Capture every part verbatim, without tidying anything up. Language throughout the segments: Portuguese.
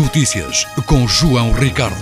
Notícias com João Ricardo.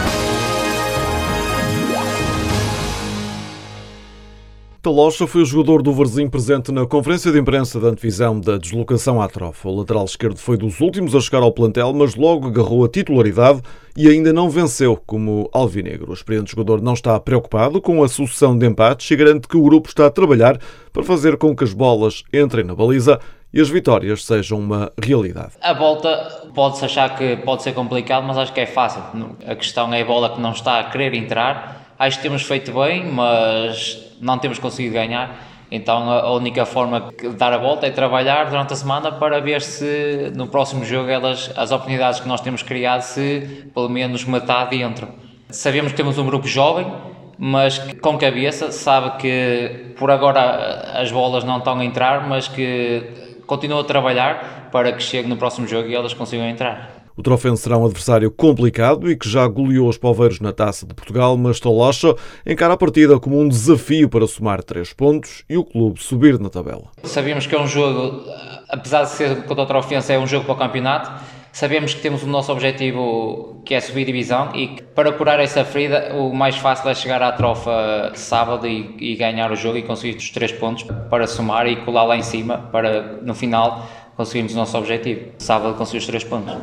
Talocha foi o jogador do Varzim presente na conferência de imprensa da antevisão da deslocação à trofa. O lateral esquerdo foi dos últimos a chegar ao plantel, mas logo agarrou a titularidade e ainda não venceu como alvinegro. O experiente jogador não está preocupado com a sucessão de empates e garante que o grupo está a trabalhar para fazer com que as bolas entrem na baliza e as vitórias sejam uma realidade. A volta pode-se achar que pode ser complicado, mas acho que é fácil. A questão é a bola que não está a querer entrar. Acho que temos feito bem, mas não temos conseguido ganhar. Então a única forma de dar a volta é trabalhar durante a semana para ver se no próximo jogo elas, as oportunidades que nós temos criado, se pelo menos metade entram. Sabemos que temos um grupo jovem, mas com cabeça, sabe que por agora as bolas não estão a entrar, mas que continua a trabalhar para que chegue no próximo jogo e elas consigam entrar. O Trofense será um adversário complicado e que já goleou os Poveiros na Taça de Portugal, mas Talocha encara a partida como um desafio para somar três pontos e o clube subir na tabela. Sabemos que é um jogo, apesar de ser contra o Trofense, é um jogo para o campeonato. Sabemos que temos o nosso objetivo, que é subir divisão, e que para curar essa ferida o mais fácil é chegar à trofa sábado e, e ganhar o jogo e conseguir os três pontos para somar e colar lá em cima para no final conseguirmos o nosso objetivo. Sábado conseguir os três pontos.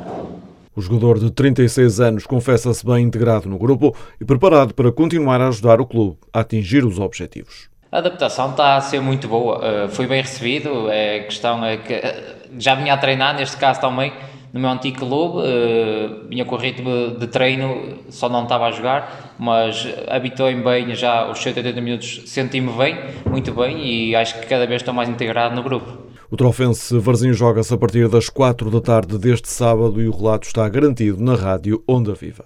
O jogador de trinta e seis anos confessa-se bem integrado no grupo e preparado para continuar a ajudar o clube a atingir os objetivos. A adaptação está a ser muito boa, foi bem recebido. A questão é que já vinha a treinar, neste caso também, no meu antigo clube, vinha com o ritmo de treino, só não estava a jogar, mas habituei-me bem, já os cento e oitenta minutos senti-me bem, muito bem, e acho que cada vez estou mais integrado no grupo. O Trofense Varzim joga-se a partir das quatro da tarde deste sábado e o relato está garantido na rádio Onda Viva.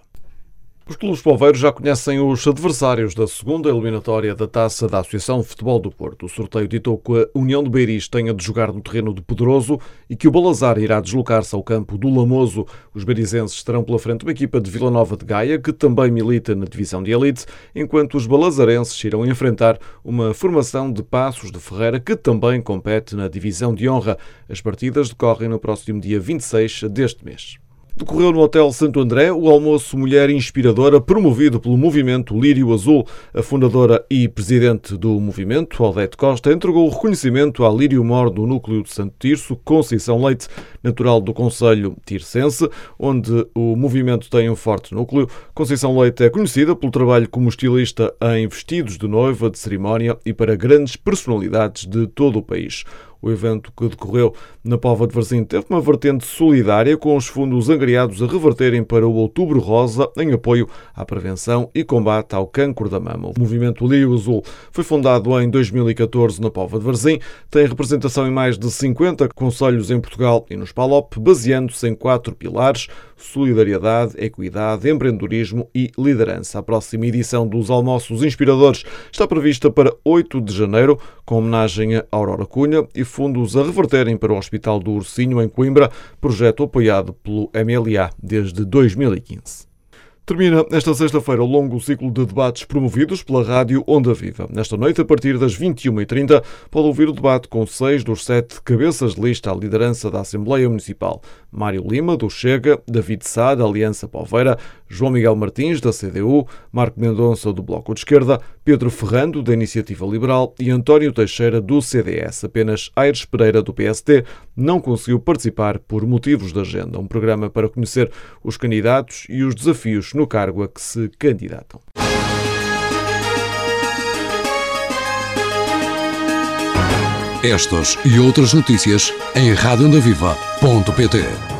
Os clubes poveiros já conhecem os adversários da segunda eliminatória da Taça da Associação de Futebol do Porto. O sorteio ditou que a União de Beiris tenha de jogar no terreno de Pedroso e que o Balazar irá deslocar-se ao campo do Lamoso. Os beirizenses estarão pela frente uma equipa de Vila Nova de Gaia, que também milita na divisão de elite, enquanto os balazarenses irão enfrentar uma formação de Passos de Ferreira, que também compete na divisão de honra. As partidas decorrem no próximo dia vinte e seis deste mês. Decorreu no Hotel Santo André o almoço Mulher Inspiradora promovido pelo Movimento Lírio Azul. A fundadora e presidente do movimento, Aldete Costa, entregou o reconhecimento à Lírio Mor do núcleo de Santo Tirso, Conceição Leite, natural do concelho tirsense, onde o movimento tem um forte núcleo. Conceição Leite é conhecida pelo trabalho como estilista em vestidos de noiva, de cerimónia e para grandes personalidades de todo o país. O evento, que decorreu na Póvoa de Varzim, teve uma vertente solidária, com os fundos angariados a reverterem para o Outubro Rosa, em apoio à prevenção e combate ao cancro da mama. O movimento Lírio Azul foi fundado em dois mil e catorze na Póvoa de Varzim, tem representação em mais de cinquenta concelhos em Portugal e nos PALOP, baseando-se em quatro pilares: solidariedade, equidade, empreendedorismo e liderança. A próxima edição dos Almoços Inspiradores está prevista para oito de janeiro, com homenagem a Aurora Cunha e fundos a reverterem para o Hospital do Ursinho, em Coimbra, projeto apoiado pelo M L A desde dois mil e quinze. Termina esta sexta-feira o longo ciclo de debates promovidos pela rádio Onda Viva. Nesta noite, a partir das vinte e uma e trinta, pode ouvir o debate com seis dos sete cabeças de lista à liderança da Assembleia Municipal. Mário Lima, do Chega, David Sá, da Aliança Poveira, João Miguel Martins, da C D U, Marco Mendonça, do Bloco de Esquerda, Pedro Ferrando, da Iniciativa Liberal e António Teixeira, do C D S. Apenas Aires Pereira, do P S D, não conseguiu participar por motivos de agenda. Um programa para conhecer os candidatos e os desafios no cargo a que se candidatam. Estas e outras notícias em rádio onda viva ponto pt.